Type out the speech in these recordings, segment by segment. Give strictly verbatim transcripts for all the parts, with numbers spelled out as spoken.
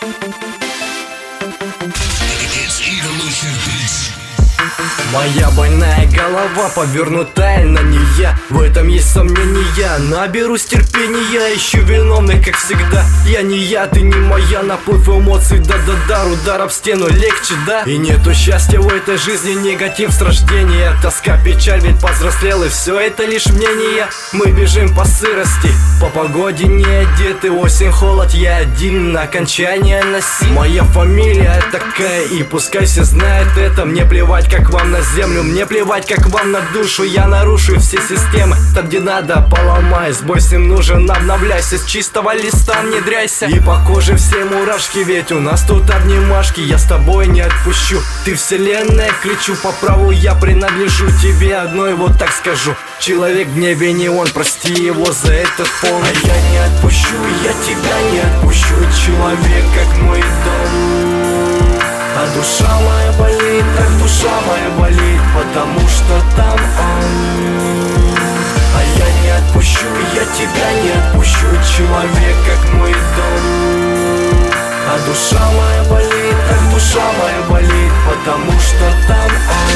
Моя больная голова повернутая на нея. В этом есть сомнения, наберусь терпения. Ищу виновных, как всегда. Я не я, ты не моя. Наплыв эмоций, да-да-да. Удар об стену легче, да? И нету счастья в этой жизни, негатив с рождения. Тоска, печаль, ведь повзрослел, и все это лишь мнение. Мы бежим по сырости, по погоде не одеты. Осень, холод, я один на окончание носи. Моя фамилия такая, и пускай все знают это. Мне плевать, как вам на землю, мне плевать, как вам на душу. Я нарушу все системы, там где надо поломай. Сбой с ним нужен, обновляйся, с чистого листа внедряйся. И по коже все мурашки, ведь у нас тут обнимашки. Я с тобой не отпущу, ты вселенная, кричу по праву. Я принадлежу тебе одной, вот так скажу. Человек в небе не он, прости его за этот пол. А я не отпущу, я тебя не отпущу. Человек как мой дом, а душа моя болит, так душа моя болит, потому что там он. А я не отпущу, я тебя не отпущу. Человек как мой дом, а душа моя болит, так душа моя болит, потому что там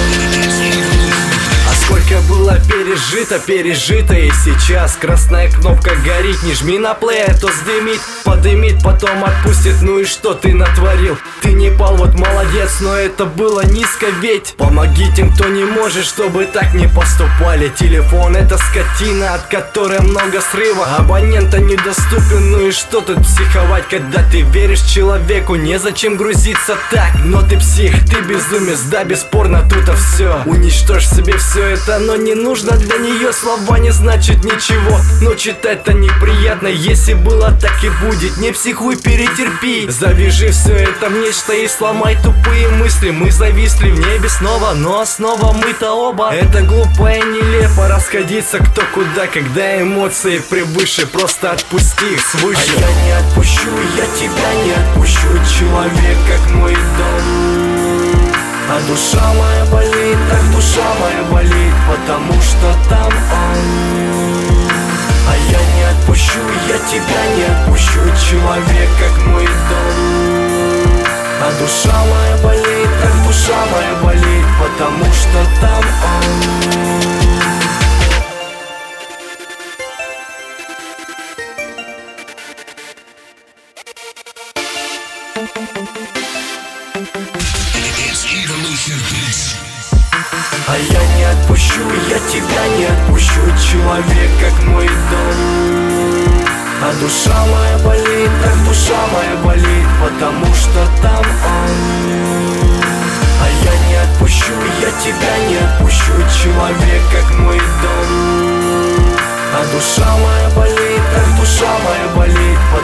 он. А сколько было пережито, пережито и сейчас. Красная кнопка горит, не жми на плей, а то сдымит. Подымит, потом отпустит, ну и что ты натворил? Ты не пал, вот молодец, но это было низко, ведь помоги тем, кто не может, чтобы так не поступали. Телефон это скотина, от которой много срыва. Абонента недоступен, ну и что тут психовать, когда ты веришь человеку? Незачем грузиться так, но ты псих, ты безумец, да бесспорно тут-то все. Уничтожь себе все это, но не нужно для нее. Слова не значит ничего, но читать-то неприятно. Если было, так и будет, не психуй, перетерпи. Завяжи все это в нечто и сломай тупые мысли. Мы зависли в небе снова, но снова мы-то оба. Это глупо и нелепо расходиться кто куда, когда эмоции превыше. Просто отпусти их свыше. А я не отпущу, я тебя не отпущу. Человек как мой дом, а душа моя болит, так душа моя болит, потому что там он. А я не отпущу, я тебя не отпущу. Человек как мой дом, а душа моя болит, так душа моя болит, потому что там он. А я не отпущу, я тебя не отпущу. Человек как мой дом, а душа моя болит, так душа моя болит, потому что там он. А я не отпущу, я тебя не отпущу. Человек как мой дом, а душа моя болит, так душа моя болит,